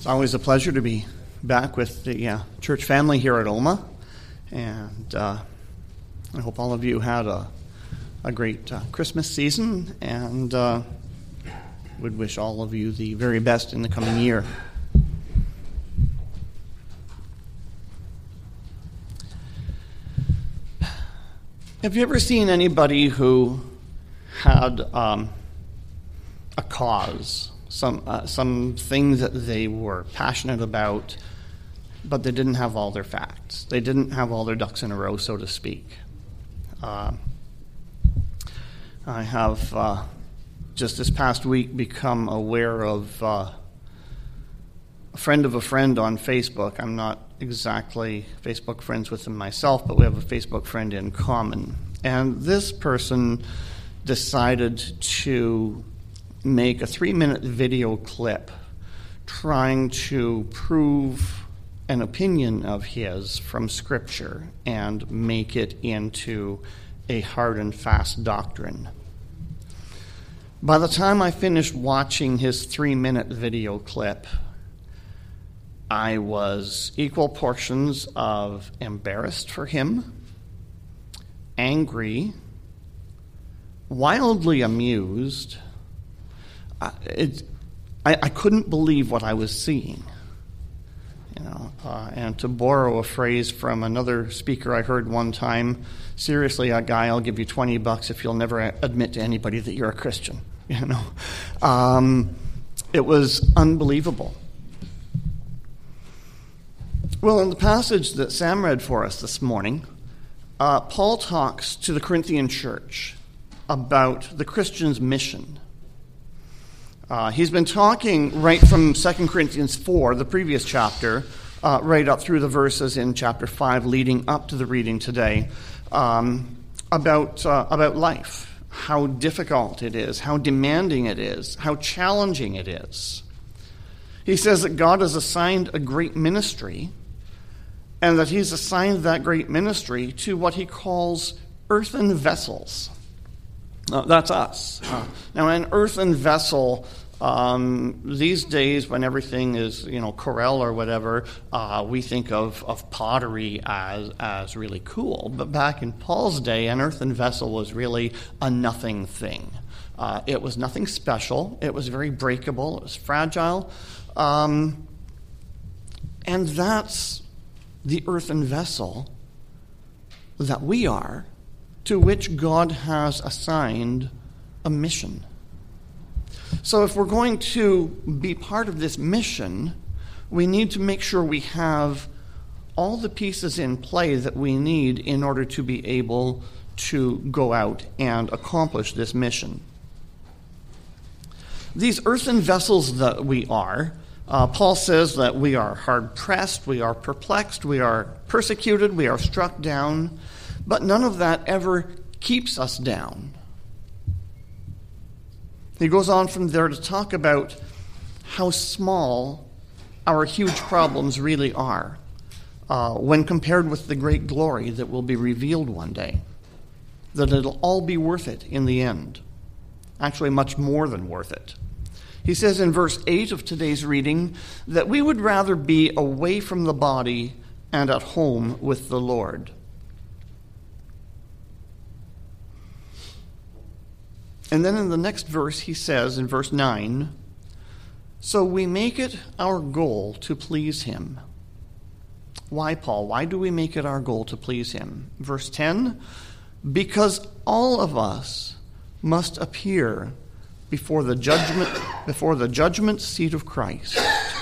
It's always a pleasure to be back with the church family here at Alma, and I hope all of you had a great Christmas season, and would wish all of you the very best in the coming year. Have you ever seen anybody who had a cause, some things that they were passionate about, but they didn't have all their facts? They didn't have all their ducks in a row, so to speak. I have just this past week become aware of a friend of a friend on Facebook. I'm not exactly Facebook friends with him myself, but we have a Facebook friend in common. And this person decided to make a 3-minute video clip trying to prove an opinion of his from Scripture and make it into a hard and fast doctrine. By the time I finished watching his 3-minute video clip, I was equal portions of embarrassed for him, angry, wildly amused. I couldn't believe what I was seeing. And to borrow a phrase from another speaker I heard one time, seriously, a guy, I'll give you $20 if you'll never admit to anybody that you're a Christian. It was unbelievable. Well, in the passage that Sam read for us this morning, Paul talks to the Corinthian church about the Christian's mission. He's been talking right from 2 Corinthians 4, the previous chapter, right up through the verses in chapter 5 leading up to the reading today, about life, how difficult it is, how demanding it is, how challenging it is. He says that God has assigned a great ministry, and that he's assigned that great ministry to what he calls earthen vessels. That's us. Now, an earthen vessel, these days when everything is, Corel or whatever, we think of pottery as really cool. But back in Paul's day, an earthen vessel was really a nothing thing. It was nothing special. It was very breakable. It was fragile. And that's the earthen vessel that we are, to which God has assigned a mission. So if we're going to be part of this mission, we need to make sure we have all the pieces in play that we need in order to be able to go out and accomplish this mission. These earthen vessels that we are, Paul says that we are hard-pressed, we are perplexed, we are persecuted, we are struck down, but none of that ever keeps us down. He goes on from there to talk about how small our huge problems really are when compared with the great glory that will be revealed one day, that it'll all be worth it in the end, actually much more than worth it. He says in verse 8 of today's reading that we would rather be away from the body and at home with the Lord. And then in the next verse he says, in verse 9, so we make it our goal to please him. Why, Paul? Why do we make it our goal to please him? Verse 10, because all of us must appear before the judgment seat of Christ,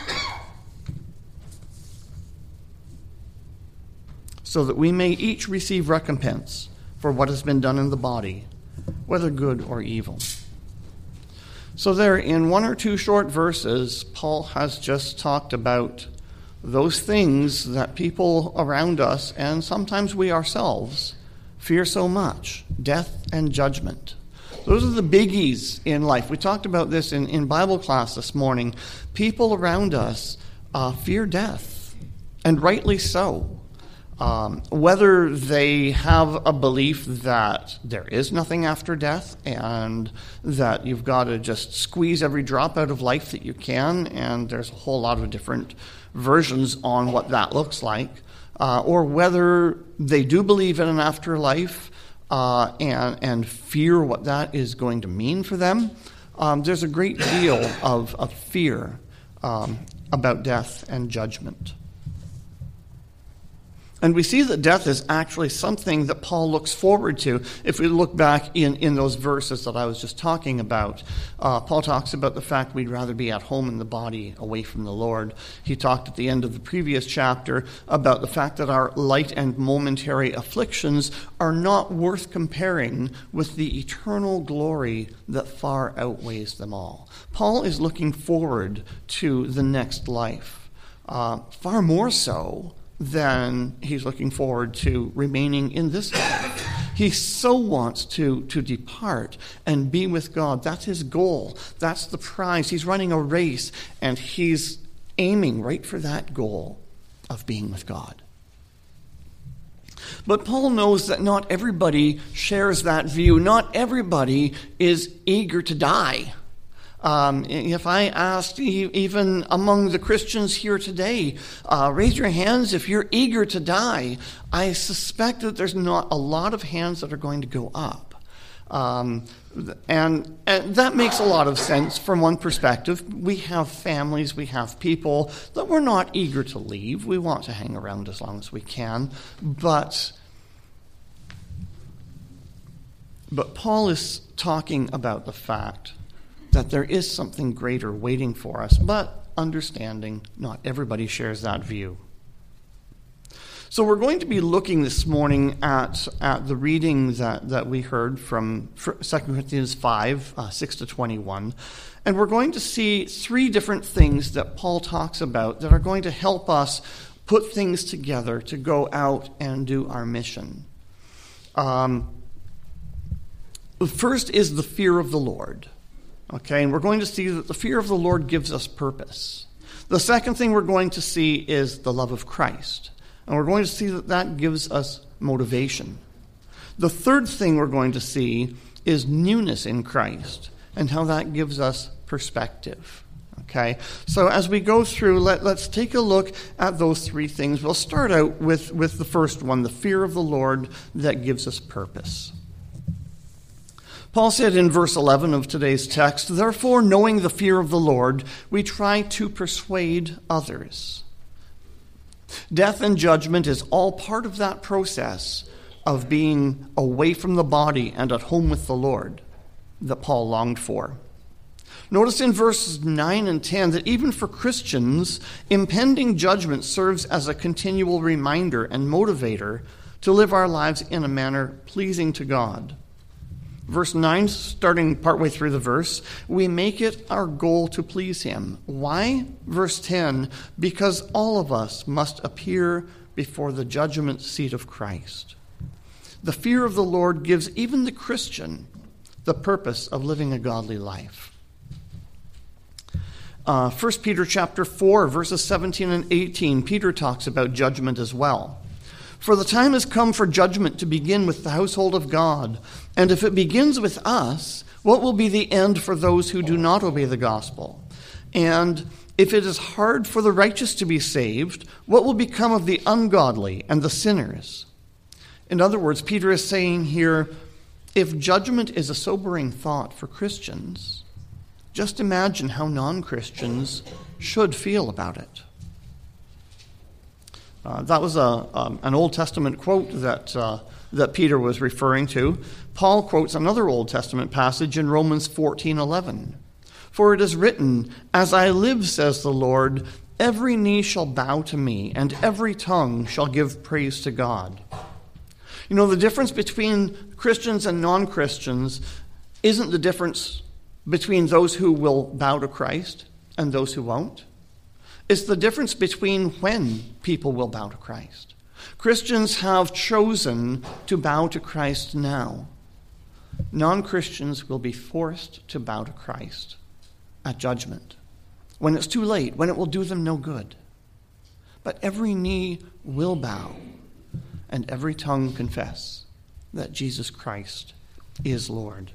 so that we may each receive recompense for what has been done in the body, whether good or evil. So there, in one or two short verses, Paul has just talked about those things that people around us, and sometimes we ourselves, fear so much: death and judgment. Those are the biggies in life. We talked about this in Bible class this morning. People around us fear death, and rightly so. Whether they have a belief that there is nothing after death and that you've got to just squeeze every drop out of life that you can, and there's a whole lot of different versions on what that looks like, or whether they do believe in an afterlife and fear what that is going to mean for them. There's a great deal of fear about death and judgment. And we see that death is actually something that Paul looks forward to. If we look back in those verses that I was just talking about, Paul talks about the fact we'd rather be at home in the body away from the Lord. He talked at the end of the previous chapter about the fact that our light and momentary afflictions are not worth comparing with the eternal glory that far outweighs them all. Paul is looking forward to the next life, far more so than he's looking forward to remaining in this life. He so wants to depart and be with God. That's his goal. That's the prize. He's running a race, and he's aiming right for that goal of being with God. But Paul knows that not everybody shares that view. Not everybody is eager to die. If I asked even among the Christians here today, raise your hands if you're eager to die, I suspect that there's not a lot of hands that are going to go up. And that makes a lot of sense from one perspective. We have families, we have people that we're not eager to leave. We want to hang around as long as we can. But Paul is talking about the fact that there is something greater waiting for us, but understanding not everybody shares that view. So we're going to be looking this morning at the reading that we heard from 2 Corinthians 5, 6 to 21, and we're going to see three different things that Paul talks about that are going to help us put things together to go out and do our mission. First is the fear of the Lord. Okay, and we're going to see that the fear of the Lord gives us purpose. The second thing we're going to see is the love of Christ. And we're going to see that that gives us motivation. The third thing we're going to see is newness in Christ and how that gives us perspective. Okay, so as we go through, let's take a look at those three things. We'll start out with the first one, the fear of the Lord that gives us purpose. Paul said in verse 11 of today's text, "Therefore, knowing the fear of the Lord, we try to persuade others." Death and judgment is all part of that process of being away from the body and at home with the Lord that Paul longed for. Notice in verses 9 and 10 that even for Christians, impending judgment serves as a continual reminder and motivator to live our lives in a manner pleasing to God. Verse 9, starting partway through the verse, we make it our goal to please him. Why? Verse 10, because all of us must appear before the judgment seat of Christ. The fear of the Lord gives even the Christian the purpose of living a godly life. 1 Peter chapter 4, verses 17 and 18, Peter talks about judgment as well. "For the time has come for judgment to begin with the household of God. And if it begins with us, what will be the end for those who do not obey the gospel? And if it is hard for the righteous to be saved, what will become of the ungodly and the sinners?" In other words, Peter is saying here, if judgment is a sobering thought for Christians, just imagine how non-Christians should feel about it. That was an Old Testament quote that Peter was referring to. Paul quotes another Old Testament passage in Romans 14:11. "For it is written, 'As I live, says the Lord, every knee shall bow to me, and every tongue shall give praise to God.'" You know, the difference between Christians and non-Christians isn't the difference between those who will bow to Christ and those who won't. It's the difference between when people will bow to Christ. Christians have chosen to bow to Christ now. Non-Christians will be forced to bow to Christ at judgment, when it's too late, when it will do them no good. But every knee will bow, and every tongue confess that Jesus Christ is Lord.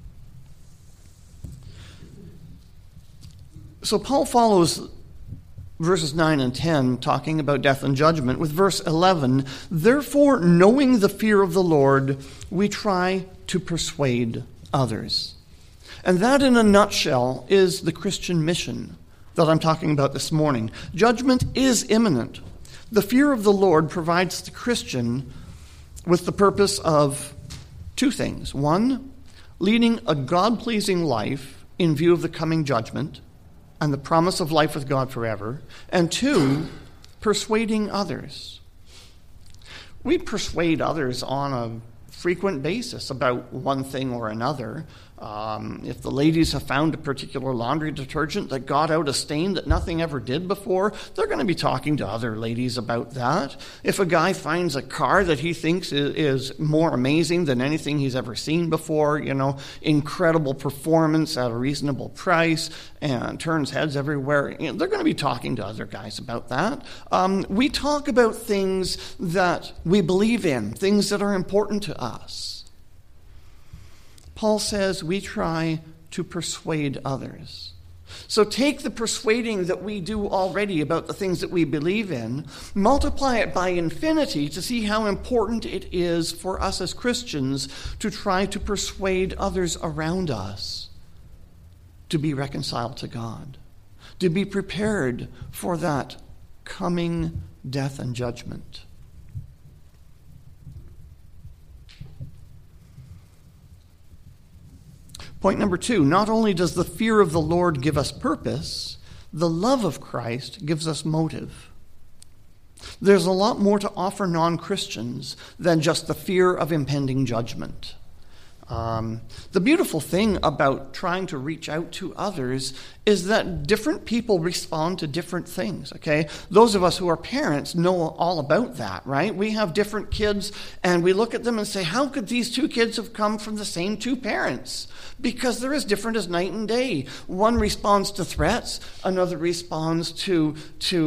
So Paul follows verses 9 and 10, talking about death and judgment, with verse 11, therefore, knowing the fear of the Lord, we try to persuade others. And that, in a nutshell, is the Christian mission that I'm talking about this morning. Judgment is imminent. The fear of the Lord provides the Christian with the purpose of two things. One, leading a God-pleasing life in view of the coming judgment and the promise of life with God forever. And two, persuading others. We persuade others on a frequent basis about one thing or another. If the ladies have found a particular laundry detergent that got out a stain that nothing ever did before, they're going to be talking to other ladies about that. If a guy finds a car that he thinks is more amazing than anything he's ever seen before, incredible performance at a reasonable price, and turns heads everywhere, they're going to be talking to other guys about that. We talk about things that we believe in, things that are important to us. Paul says we try to persuade others. So take the persuading that we do already about the things that we believe in, multiply it by infinity to see how important it is for us as Christians to try to persuade others around us to be reconciled to God, to be prepared for that coming death and judgment. Point number 2, not only does the fear of the Lord give us purpose, the love of Christ gives us motive. There's a lot more to offer non-Christians than just the fear of impending judgment. The beautiful thing about trying to reach out to others is that different people respond to different things, okay? Those of us who are parents know all about that, right? We have different kids, and we look at them and say, how could these two kids have come from the same two parents? Because they're as different as night and day. One responds to threats, another responds to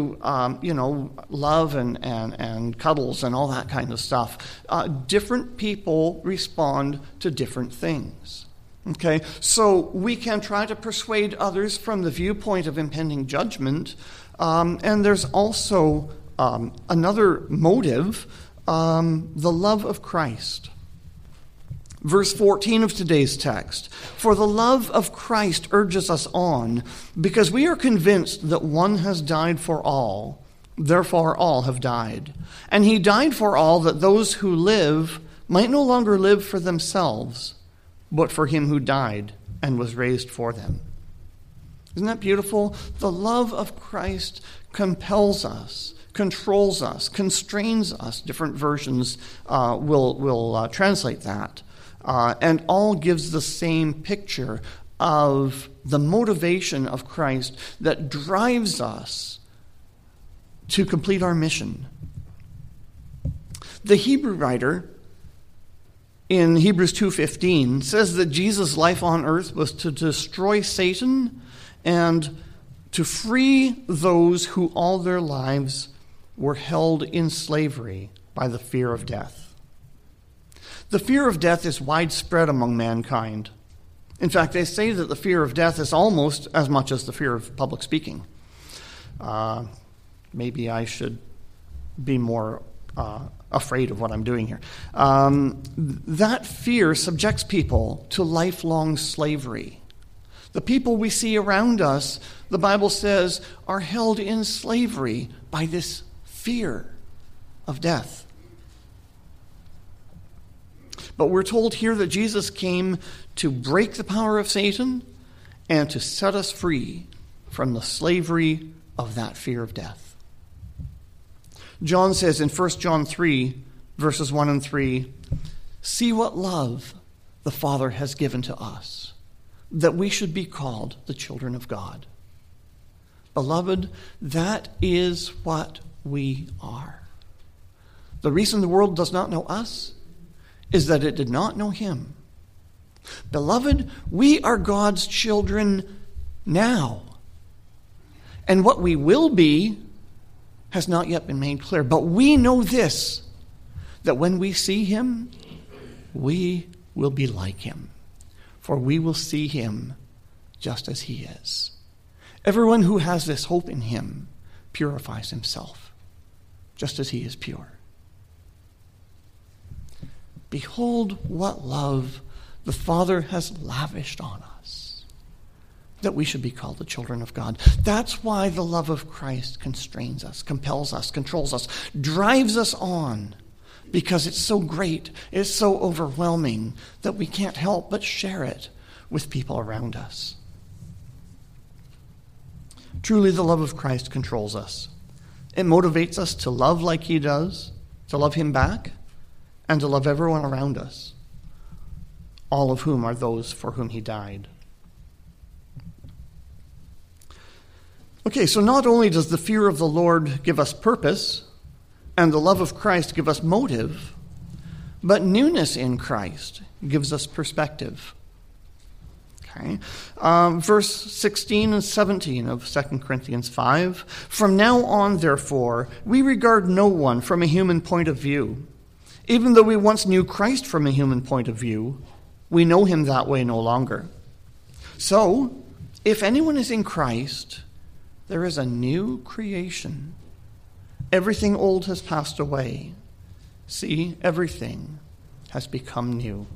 love and cuddles and all that kind of stuff. Different people respond to different things. Okay, so we can try to persuade others from the viewpoint of impending judgment, and there's also another motive, the love of Christ. Verse 14 of today's text, for the love of Christ urges us on, because we are convinced that one has died for all, therefore all have died. And he died for all, that those who live might no longer live for themselves, but for him who died and was raised for them. Isn't that beautiful? The love of Christ compels us, controls us, constrains us. Different versions will translate that. And all gives the same picture of the motivation of Christ that drives us to complete our mission. The Hebrew writer in Hebrews 2:15 says that Jesus' life on earth was to destroy Satan and to free those who all their lives were held in slavery by the fear of death. The fear of death is widespread among mankind. In fact, they say that the fear of death is almost as much as the fear of public speaking. Maybe I should be more afraid of what I'm doing here. That fear subjects people to lifelong slavery. The people we see around us, the Bible says, are held in slavery by this fear of death. But we're told here that Jesus came to break the power of Satan and to set us free from the slavery of that fear of death. John says in 1 John 3, verses 1 and 3, see what love the Father has given to us, that we should be called the children of God. Beloved, that is what we are. The reason the world does not know us is that it did not know him. Beloved, we are God's children now. And what we will be has not yet been made clear. But we know this, that when we see him, we will be like him, for we will see him just as he is. Everyone who has this hope in him purifies himself, just as he is pure. Behold what love the Father has lavished on us, that we should be called the children of God. That's why the love of Christ constrains us, compels us, controls us, drives us on, because it's so great, it's so overwhelming that we can't help but share it with people around us. Truly, the love of Christ controls us. It motivates us to love like he does, to love him back, and to love everyone around us, all of whom are those for whom he died. Okay, so not only does the fear of the Lord give us purpose, and the love of Christ give us motive, but newness in Christ gives us perspective. Okay. Verse 16 and 17 of 2 Corinthians 5. From now on, therefore, we regard no one from a human point of view. Even though we once knew Christ from a human point of view, we know him that way no longer. So, if anyone is in Christ, there is a new creation. Everything old has passed away. See, everything has become new.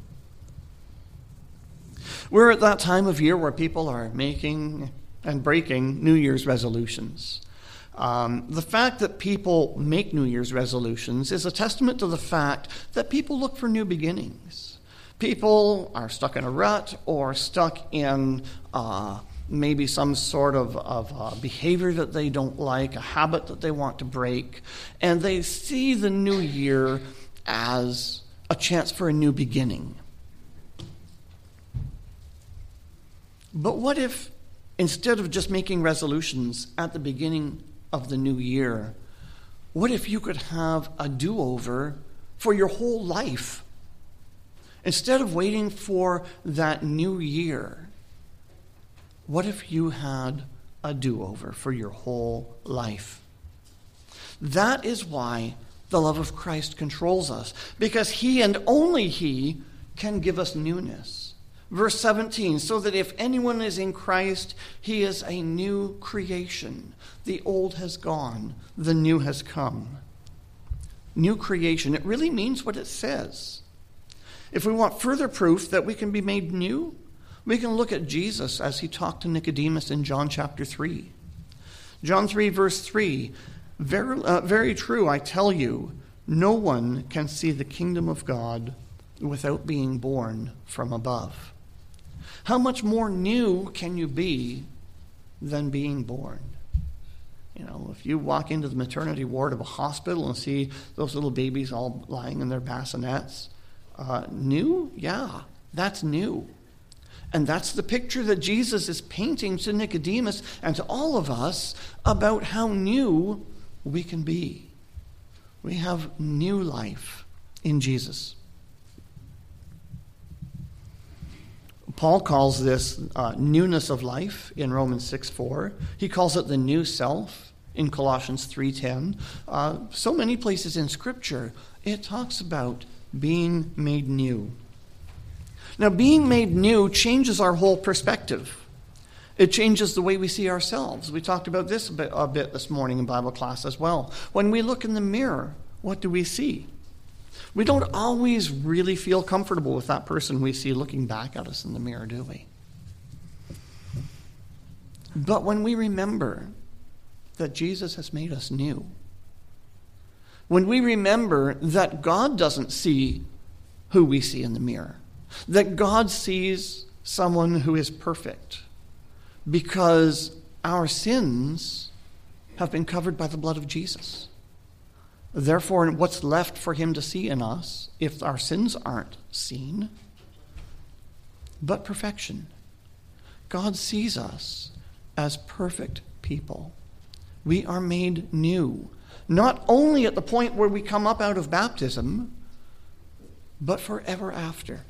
We're at that time of year where people are making and breaking New Year's resolutions. The fact that people make New Year's resolutions is a testament to the fact that people look for new beginnings. People are stuck in a rut or stuck in maybe some sort of behavior that they don't like, a habit that they want to break, and they see the new year as a chance for a new beginning. But what if, instead of just making resolutions at the beginning of the new year, what if you could have a do-over for your whole life? Instead of waiting for that new year, what if you had a do-over for your whole life? That is why the love of Christ controls us, because he and only he can give us newness. Verse 17, so that if anyone is in Christ, he is a new creation. The old has gone, the new has come. New creation, it really means what it says. If we want further proof that we can be made new, we can look at Jesus as he talked to Nicodemus in John chapter 3. John 3, verse 3, very true, I tell you, no one can see the kingdom of God without being born from above. How much more new can you be than being born? You know, if you walk into the maternity ward of a hospital and see those little babies all lying in their bassinets, new? Yeah, that's new. And that's the picture that Jesus is painting to Nicodemus and to all of us about how new we can be. We have new life in Jesus. Paul calls this newness of life in Romans 6:4. He calls it the new self in Colossians 3:10. So many places in Scripture, it talks about being made new. Now, being made new changes our whole perspective. It changes the way we see ourselves. We talked about this a bit this morning in Bible class as well. When we look in the mirror, what do we see? We don't always really feel comfortable with that person we see looking back at us in the mirror, do we? But when we remember that Jesus has made us new, when we remember that God doesn't see who we see in the mirror, that God sees someone who is perfect, because our sins have been covered by the blood of Jesus. Therefore, what's left for him to see in us, if our sins aren't seen, but perfection? God sees us as perfect people. We are made new, not only at the point where we come up out of baptism, but forever after.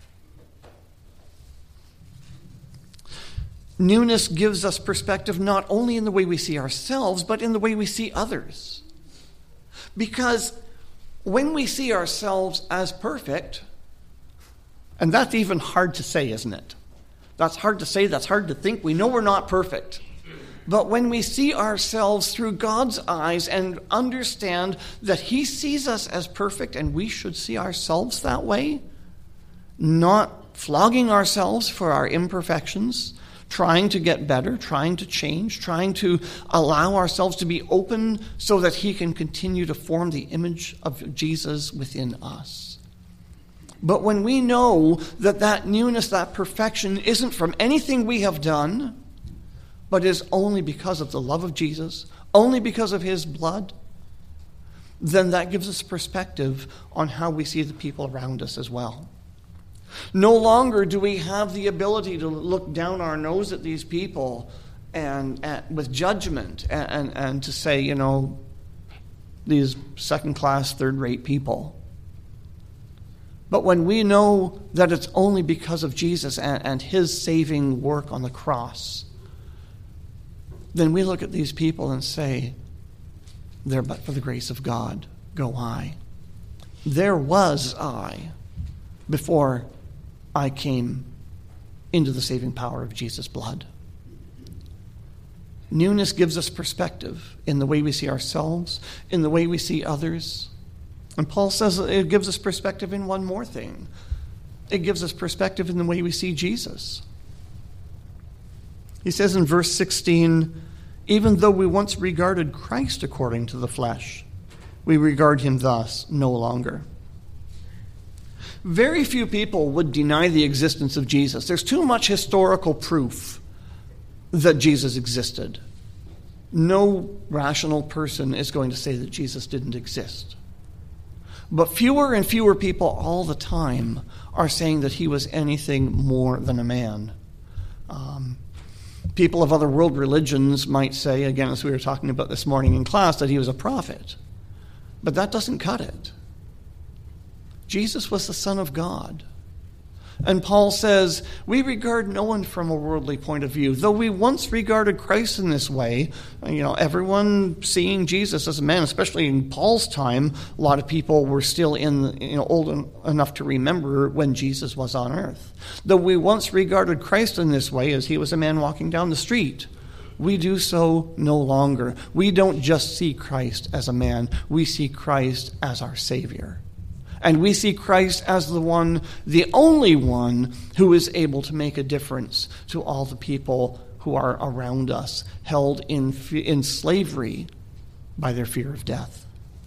Newness gives us perspective not only in the way we see ourselves, but in the way we see others. Because when we see ourselves as perfect, and that's even hard to say, isn't it? That's hard to say, that's hard to think. We know we're not perfect. But when we see ourselves through God's eyes and understand that he sees us as perfect and we should see ourselves that way, not flogging ourselves for our imperfections, trying to get better, trying to change, trying to allow ourselves to be open so that he can continue to form the image of Jesus within us. But when we know that that newness, that perfection isn't from anything we have done, but is only because of the love of Jesus, only because of his blood, then that gives us perspective on how we see the people around us as well. No longer do we have the ability to look down our nose at these people and with judgment and to say, you know, these second-class, third-rate people. But when we know that it's only because of Jesus and his saving work on the cross, then we look at these people and say, there but for the grace of God go I. There was I before I came into the saving power of Jesus' blood. Newness gives us perspective in the way we see ourselves, in the way we see others. And Paul says it gives us perspective in one more thing. It gives us perspective in the way we see Jesus. He says in verse 16, even though we once regarded Christ according to the flesh, we regard him thus no longer. Very few people would deny the existence of Jesus. There's too much historical proof that Jesus existed. No rational person is going to say that Jesus didn't exist. But fewer and fewer people all the time are saying that he was anything more than a man. People of other world religions might say, again, as we were talking about this morning in class, that he was a prophet. But that doesn't cut it. Jesus was the Son of God. And Paul says, we regard no one from a worldly point of view. Though we once regarded Christ in this way, everyone seeing Jesus as a man, especially in Paul's time, a lot of people were still old enough to remember when Jesus was on earth. Though we once regarded Christ in this way as he was a man walking down the street, we do so no longer. We don't just see Christ as a man. We see Christ as our Savior. And we see Christ as the only one who is able to make a difference to all the people who are around us, held in slavery by their fear of death.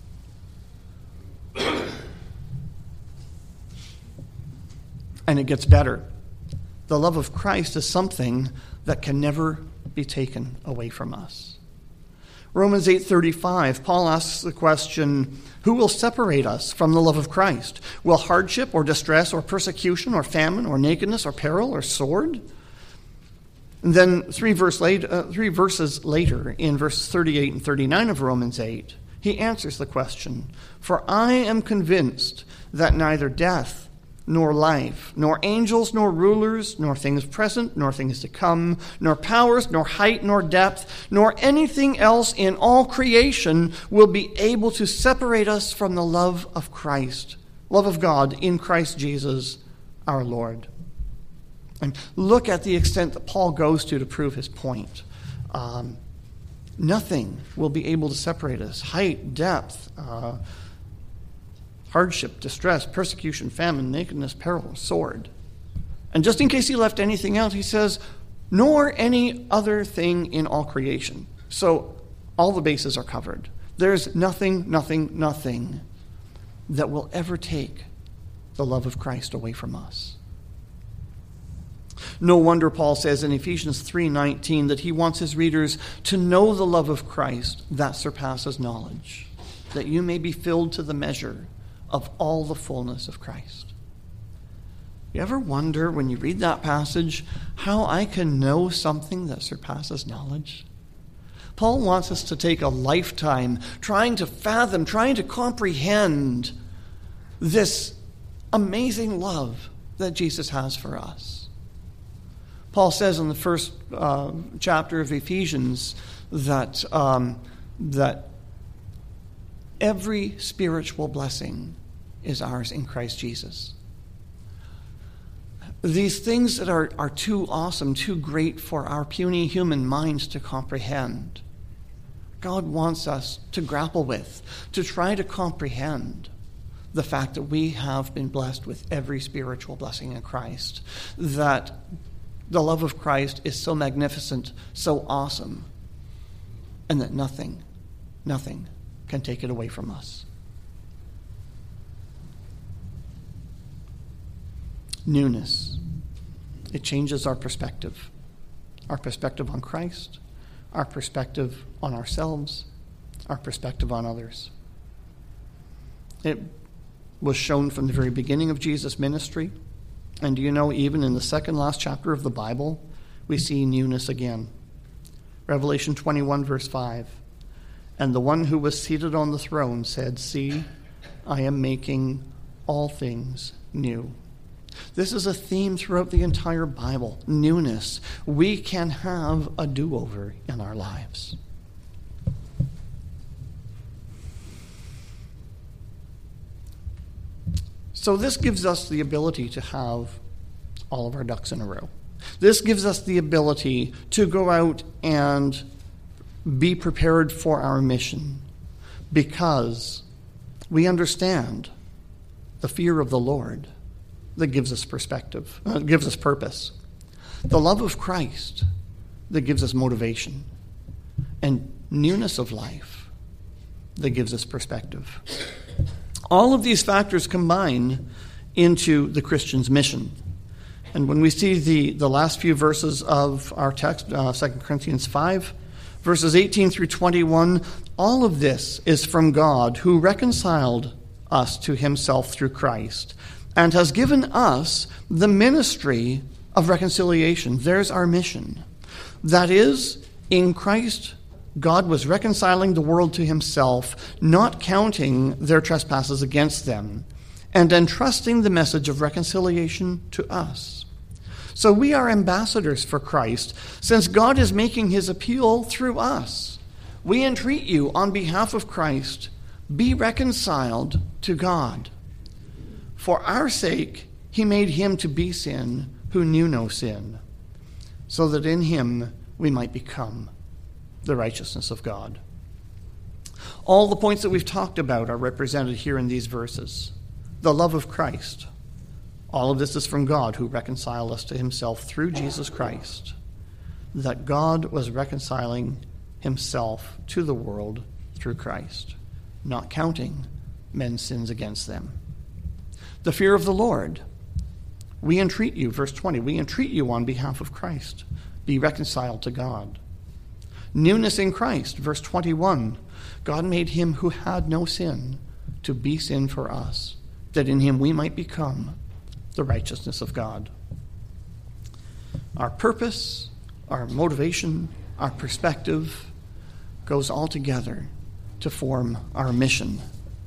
And it gets better. The love of Christ is something that can never be taken away from us. Romans 8:35, Paul asks the question, who will separate us from the love of Christ? Will hardship or distress or persecution or famine or nakedness or peril or sword? And then three verses later, in verses 38 and 39 of Romans 8, he answers the question, for I am convinced that neither death, nor life, nor angels, nor rulers, nor things present, nor things to come, nor powers, nor height, nor depth, nor anything else in all creation will be able to separate us from the love of Christ, love of God in Christ Jesus our Lord. And look at the extent that Paul goes to prove his point. Nothing will be able to separate us. Height, depth, hardship, distress, persecution, famine, nakedness, peril, sword. And just in case he left anything out, he says, nor any other thing in all creation. So all the bases are covered. There's nothing that will ever take the love of Christ away from us. No wonder Paul says in Ephesians 3:19 that he wants his readers to know the love of Christ that surpasses knowledge, that you may be filled to the measure of all the fullness of Christ. You ever wonder when you read that passage how I can know something that surpasses knowledge? Paul wants us to take a lifetime trying to fathom, trying to comprehend this amazing love that Jesus has for us. Paul says in the first chapter of Ephesians that every spiritual blessing is ours in Christ Jesus. These things that are too awesome, too great for our puny human minds to comprehend, God wants us to grapple with, to try to comprehend the fact that we have been blessed with every spiritual blessing in Christ, that the love of Christ is so magnificent, so awesome, and that nothing can take it away from us. Newness. It changes our perspective on Christ, our perspective on ourselves, our perspective on others. It was shown from the very beginning of Jesus' ministry. And do you know, even in the second last chapter of the Bible, we see newness again. Revelation 21, verse 5. And the one who was seated on the throne said, "See, I am making all things new." This is a theme throughout the entire Bible, newness. We can have a do-over in our lives. So this gives us the ability to have all of our ducks in a row. This gives us the ability to go out and be prepared for our mission, because we understand the fear of the Lord that gives us perspective, gives us purpose. The love of Christ that gives us motivation, and newness of life that gives us perspective. All of these factors combine into the Christian's mission. And when we see the last few verses of our text, 2 Corinthians 5, verses 18 through 21, all of this is from God, who reconciled us to himself through Christ and has given us the ministry of reconciliation. There's our mission. That is, in Christ, God was reconciling the world to himself, not counting their trespasses against them, and entrusting the message of reconciliation to us. So we are ambassadors for Christ, since God is making his appeal through us. We entreat you on behalf of Christ, be reconciled to God. For our sake, he made him to be sin who knew no sin, so that in him we might become the righteousness of God. All the points that we've talked about are represented here in these verses. The love of Christ. All of this is from God, who reconciled us to himself through Jesus Christ. That God was reconciling himself to the world through Christ, not counting men's sins against them. The fear of the Lord. We entreat you, verse 20, we entreat you on behalf of Christ, be reconciled to God. Newness in Christ, verse 21, God made him who had no sin to be sin for us, that in him we might become the righteousness of God. Our purpose, our motivation, our perspective goes all together to form our mission.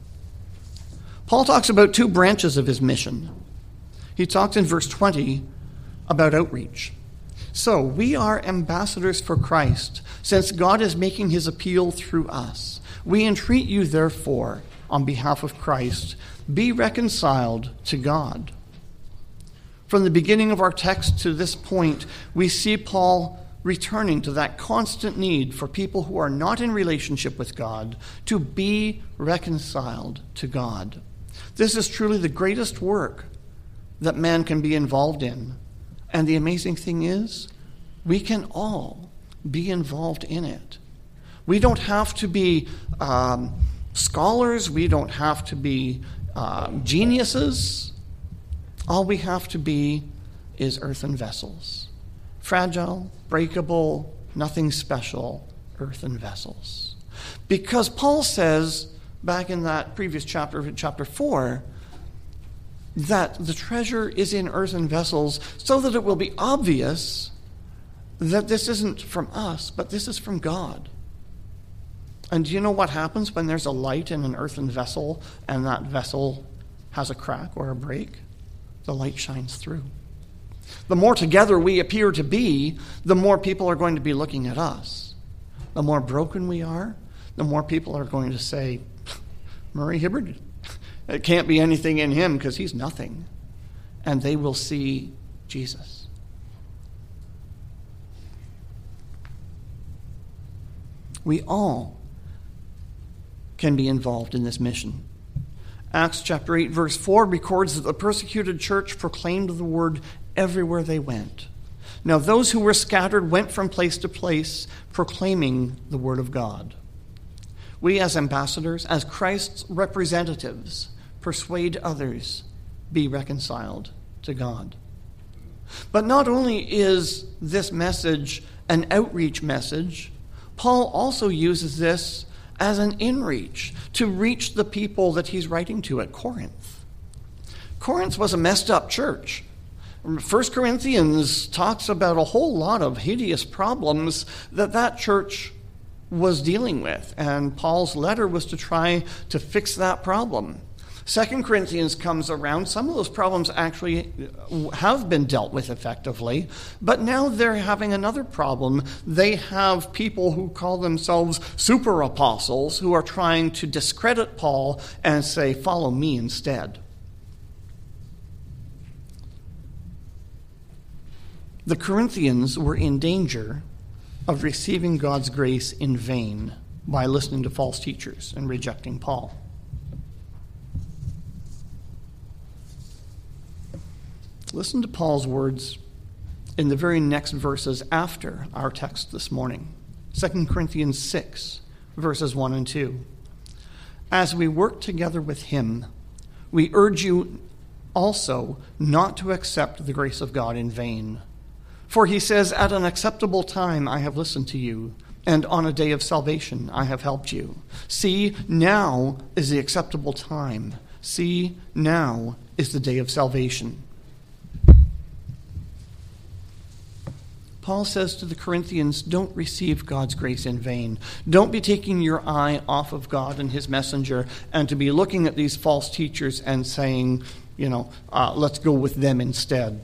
Paul talks about two branches of his mission. He talks in verse 20 about outreach. So we are ambassadors for Christ, since God is making his appeal through us. We entreat you, therefore, on behalf of Christ, be reconciled to God. From the beginning of our text to this point, we see Paul returning to that constant need for people who are not in relationship with God to be reconciled to God. This is truly the greatest work that man can be involved in. And the amazing thing is, we can all be involved in it. We don't have to be scholars. We don't have to be geniuses. All we have to be is earthen vessels. Fragile, breakable, nothing special, earthen vessels. Because Paul says, back in that previous chapter, chapter 4, that the treasure is in earthen vessels so that it will be obvious that this isn't from us, but this is from God. And do you know what happens when there's a light in an earthen vessel and that vessel has a crack or a break? The light shines through. The more together we appear to be, the more people are going to be looking at us. The more broken we are, the more people are going to say, Murray Hibbard. It can't be anything in him because he's nothing. And they will see Jesus. We all can be involved in this mission. Acts chapter 8, verse 4 records that the persecuted church proclaimed the word everywhere they went. Now those who were scattered went from place to place proclaiming the word of God. We as ambassadors, as Christ's representatives, persuade others be reconciled to God. But not only is this message an outreach message, Paul also uses this as an inreach to reach the people that he's writing to at Corinth. Corinth was a messed up church. 1 Corinthians talks about a whole lot of hideous problems that church was dealing with, and Paul's letter was to try to fix that problem. 2 Corinthians comes around. Some of those problems actually have been dealt with effectively, but now they're having another problem. They have people who call themselves super apostles who are trying to discredit Paul and say, follow me instead. The Corinthians were in danger of receiving God's grace in vain by listening to false teachers and rejecting Paul. Listen to Paul's words in the very next verses after our text this morning. 2 Corinthians 6, verses 1 and 2. As we work together with him, we urge you also not to accept the grace of God in vain. For he says, at an acceptable time I have listened to you, and on a day of salvation I have helped you. See, now is the acceptable time. See, now is the day of salvation. Paul says to the Corinthians, don't receive God's grace in vain. Don't be taking your eye off of God and his messenger and to be looking at these false teachers and saying, let's go with them instead.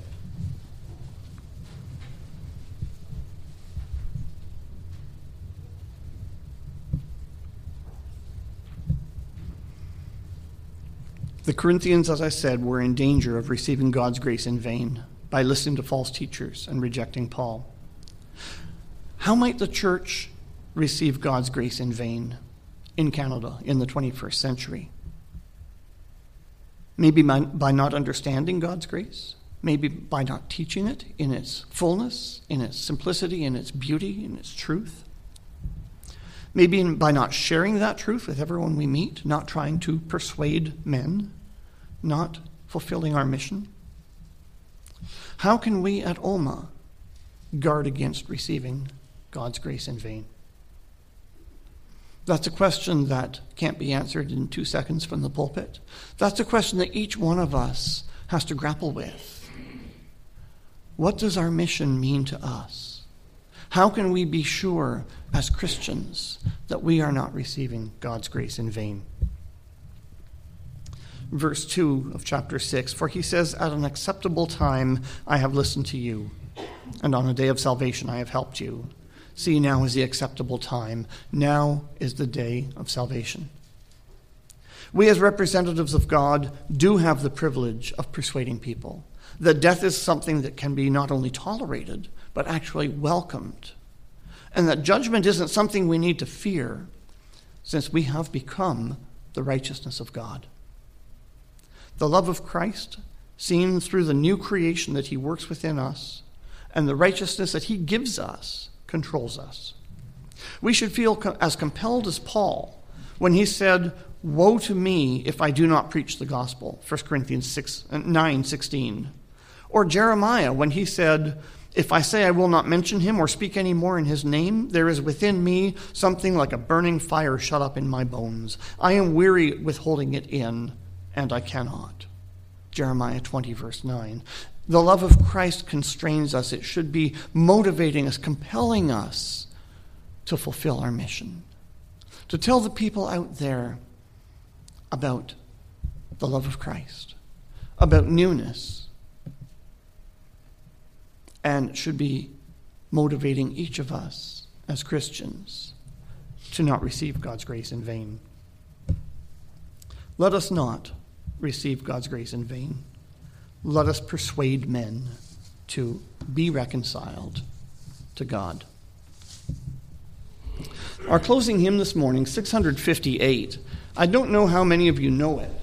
The Corinthians, as I said, were in danger of receiving God's grace in vain by listening to false teachers and rejecting Paul. How might the church receive God's grace in vain in Canada in the 21st century? Maybe by not understanding God's grace. Maybe by not teaching it in its fullness, in its simplicity, in its beauty, in its truth. Maybe by not sharing that truth with everyone we meet, not trying to persuade men, not fulfilling our mission. How can we at Alma guard against receiving God's grace in vain? That's a question that can't be answered in 2 seconds from the pulpit. That's a question that each one of us has to grapple with. What does our mission mean to us? How can we be sure as Christians that we are not receiving God's grace in vain? Verse 2 of chapter 6, for he says, at an acceptable time I have listened to you, and on a day of salvation I have helped you. See, now is the acceptable time. Now is the day of salvation. We as representatives of God do have the privilege of persuading people that death is something that can be not only tolerated, but actually welcomed. And that judgment isn't something we need to fear, since we have become the righteousness of God. The love of Christ, seen through the new creation that he works within us, and the righteousness that he gives us, controls us. We should feel as compelled as Paul when he said, woe to me if I do not preach the gospel, 1 Corinthians 9:16. Or Jeremiah when he said, if I say I will not mention him or speak any more in his name, there is within me something like a burning fire shut up in my bones. I am weary with holding it in, and I cannot. Jeremiah 20, verse 9. The love of Christ constrains us. It should be motivating us, compelling us to fulfill our mission, to tell the people out there about the love of Christ, about newness, and should be motivating each of us as Christians to not receive God's grace in vain. Let us not receive God's grace in vain. Let us persuade men to be reconciled to God. Our closing hymn this morning, 658. I don't know how many of you know it,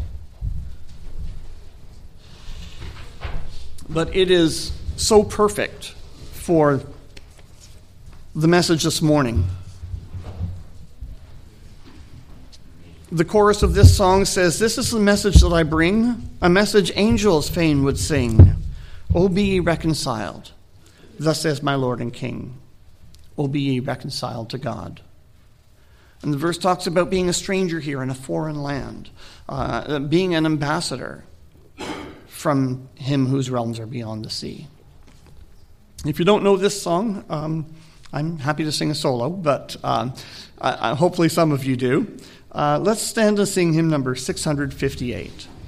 but it is so perfect for the message this morning. The chorus of this song says, "This is the message that I bring, a message angels fain would sing. O be ye reconciled, thus says my Lord and King. O be ye reconciled to God." And the verse talks about being a stranger here in a foreign land, being an ambassador from him whose realms are beyond the sea. If you don't know this song, I'm happy to sing a solo, but hopefully some of you do. Let's stand and sing hymn number 658.